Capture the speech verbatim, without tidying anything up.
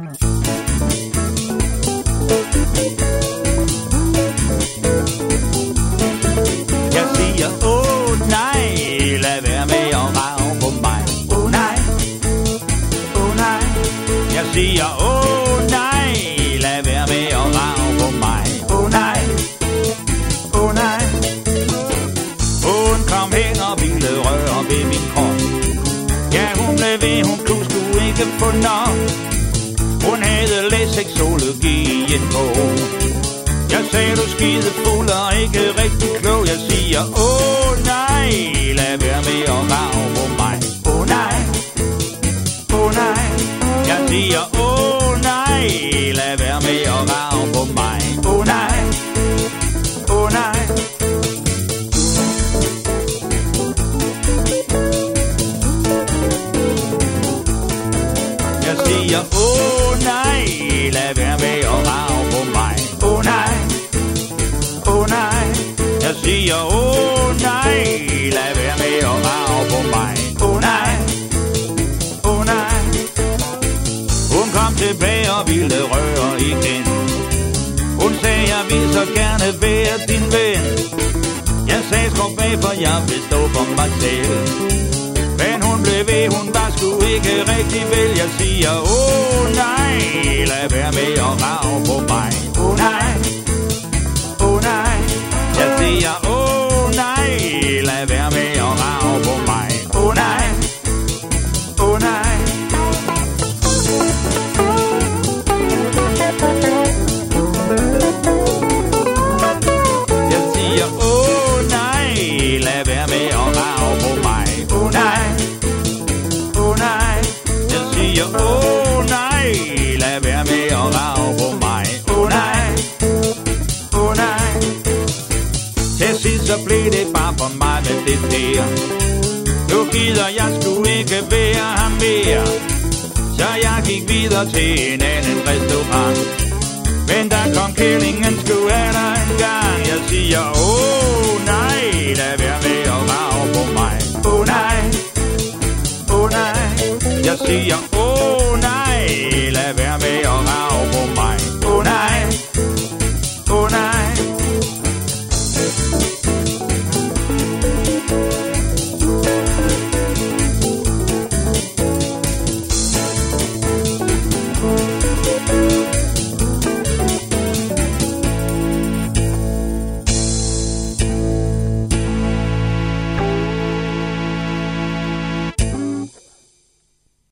Jeg siger, åh nej, lad være med at rage på mig. Åh nej, åh nej. Jeg siger, åh nej, lad være med at rage på mig. Åh nej, åh nej. Hun kom hen og ville røre ved min krop. Ja, hun blev ved, hun kunne sgu ikke få nok. Hun havde læst seksologien på. Jeg sagde, du skide fuld og ikke rigtig klog. Jeg siger, åh nej, lad være med at rage på mig. Åh nej, åh nej. Jeg siger, åh nej, lad være med at rage på mig. Åh nej, åh nej. Jeg siger, åh nej, lad være med at rage på mig. Åh nej, åh nej. Jeg siger, åh nej, lad være med at rage på mig. Åh nej, åh nej. Hun kom tilbage og ville røre igen. Hun sagde, jeg vil så gerne være din ven. Jeg sagde, skub af, for jeg vil stå for mig selv. Men hun blev ved, hun var sgu ikke rigtig vel. Jeg siger, åh nej, lad være med at rage på mig. Åh nej, åh nej. Jeg siger, åh nej, lad være med at rage på mig. Åh nej, åh nej. Jeg siger, åh nej, lad være med at rage på mig. Åh nej, åh nej. Jeg siger, åh nej, lad være med at rage på mig. Åh nej, åh nej. Til sidst så blev det bare for mig med det der. Nu gider jeg sgu ikke være her mere. Så jeg gik videre til en anden restaurant. Men der kom kællingen sgu af der en gang. Jeg siger, åh nej, lad være med at rage på mig. Åh nej, åh nej. Jeg siger, åh nej, lad være med